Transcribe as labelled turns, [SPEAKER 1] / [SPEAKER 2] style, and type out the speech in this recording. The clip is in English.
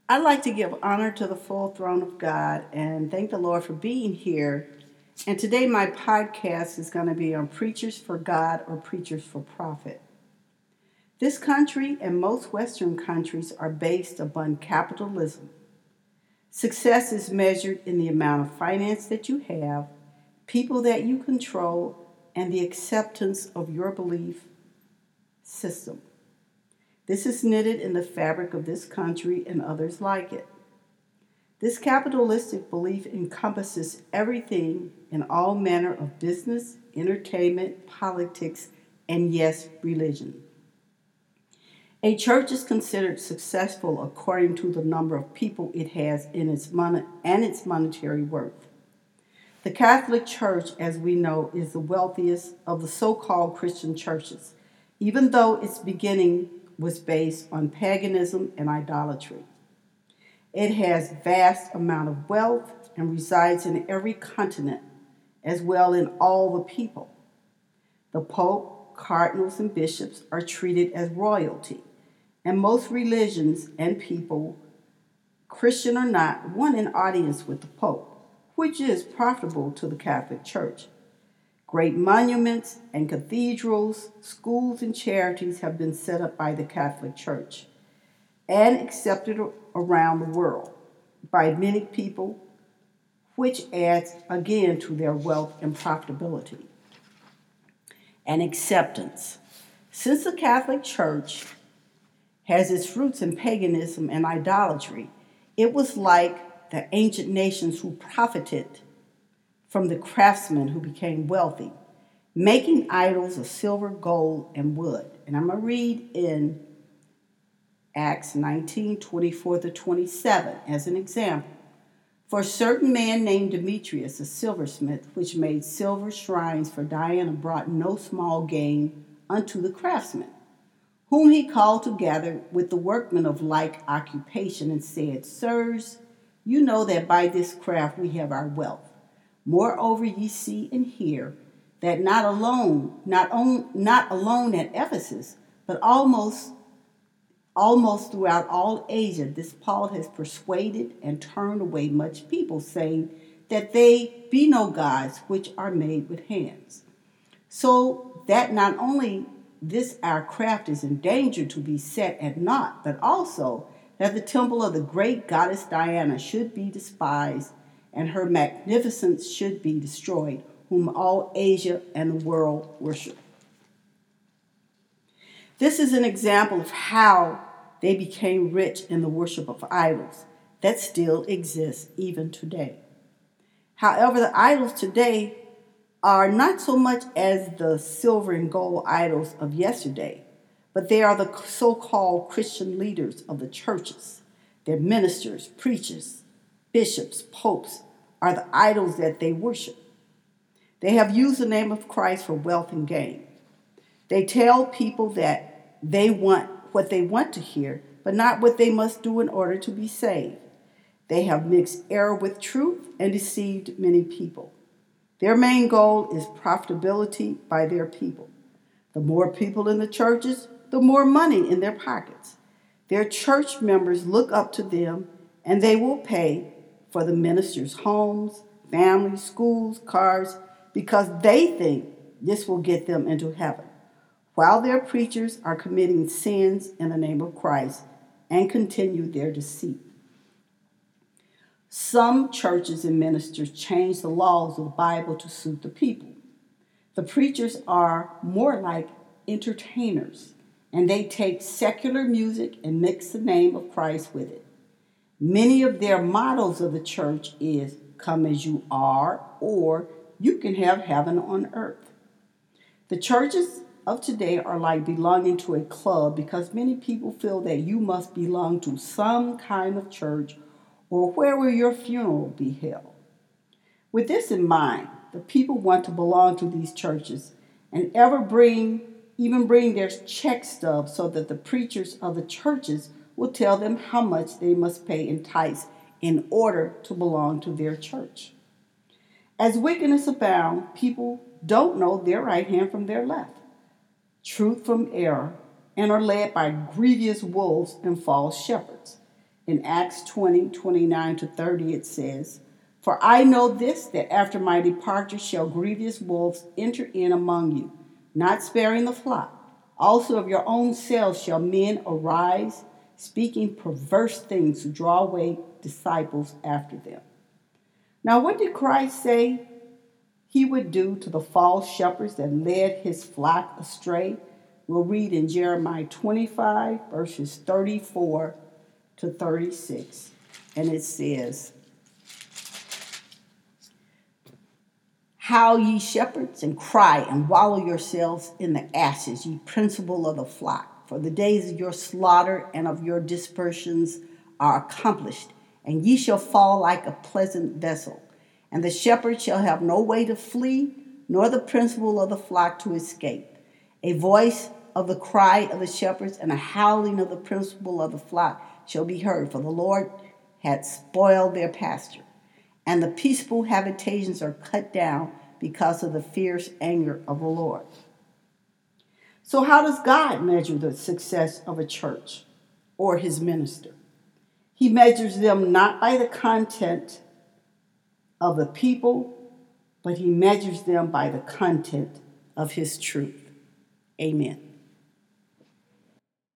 [SPEAKER 1] I'd like to give honor to the full throne of God and thank the Lord for being here. And today, my podcast is going to be on Preachers for God or Preachers for Profit. This country and most Western countries are based upon capitalism. Success is measured in the amount of finance that you have, people that you control, and the acceptance of your belief system. This is knitted in the fabric of this country and others like it. This capitalistic belief encompasses everything in all manner of business, entertainment, politics, and yes, religion. A church is considered successful according to the number of people it has in its monetary worth. The Catholic Church, as we know, is the wealthiest of the so-called Christian churches, even though its beginning was based on paganism and idolatry. It has vast amount of wealth and resides in every continent, as well in all the people. The Pope, cardinals, and bishops are treated as royalty, and most religions and people, Christian or not, want an audience with the Pope, which is profitable to the Catholic Church. Great monuments and cathedrals, schools, and charities have been set up by the Catholic Church and accepted around the world by many people, which adds again to their wealth and profitability. And acceptance. Since the Catholic Church has its roots in paganism and idolatry, it was like the ancient nations who profited from the craftsmen who became wealthy, making idols of silver, gold, and wood. And I'm going to read in Acts 19:24-27 as an example. For a certain man named Demetrius, a silversmith, which made silver shrines for Diana, brought no small gain unto the craftsmen, whom he called together with the workmen of like occupation, and said, Sirs, you know that by this craft we have our wealth. Moreover, ye see and hear that not alone at Ephesus, but almost throughout all Asia, this Paul has persuaded and turned away much people, saying that they be no gods which are made with hands. So that not only this our craft is in danger to be set at naught, but also that the temple of the great goddess Diana should be despised, and her magnificence should be destroyed, whom all Asia and the world worship. This is an example of how they became rich in the worship of idols that still exists even today. However, the idols today are not so much as the silver and gold idols of yesterday, but they are the so-called Christian leaders of the churches. Their ministers, preachers, bishops, popes are the idols that they worship. They have used the name of Christ for wealth and gain. They tell people that they want what they want to hear, but not what they must do in order to be saved. They have mixed error with truth and deceived many people. Their main goal is profitability by their people. The more people in the churches, the more money in their pockets. Their church members look up to them, and they will pay for the ministers' homes, families, schools, cars, because they think this will get them into heaven, while their preachers are committing sins in the name of Christ and continue their deceit. Some churches and ministers change the laws of the Bible to suit the people. The preachers are more like entertainers, and they take secular music and mix the name of Christ with it. Many of their mottos of the church is, come as you are, or you can have heaven on earth. The churches of today are like belonging to a club, because many people feel that you must belong to some kind of church or where will your funeral be held. With this in mind, the people want to belong to these churches and even bring their check stubs so that the preachers of the churches will tell them how much they must pay in tithes in order to belong to their church. As wickedness abounds, people don't know their right hand from their left, truth from error, and are led by grievous wolves and false shepherds. In Acts 20:29-30 it says, "For I know this, that after my departure shall grievous wolves enter in among you, not sparing the flock. Also of your own selves shall men arise, speaking perverse things to draw away disciples after them." Now, what did Christ say he would do to the false shepherds that led his flock astray? We'll read in Jeremiah 25, verses 34-36. And it says, "Howl ye shepherds, and cry, and wallow yourselves in the ashes, ye principal of the flock. For the days of your slaughter and of your dispersions are accomplished, and ye shall fall like a pleasant vessel. And the shepherd shall have no way to flee, nor the principal of the flock to escape. A voice of the cry of the shepherds and a howling of the principal of the flock shall be heard, for the Lord had spoiled their pasture, and the peaceable habitations are cut down because of the fierce anger of the Lord." So how does God measure the success of a church or his minister? He measures them not by the content of the people, but he measures them by the content of his truth. Amen.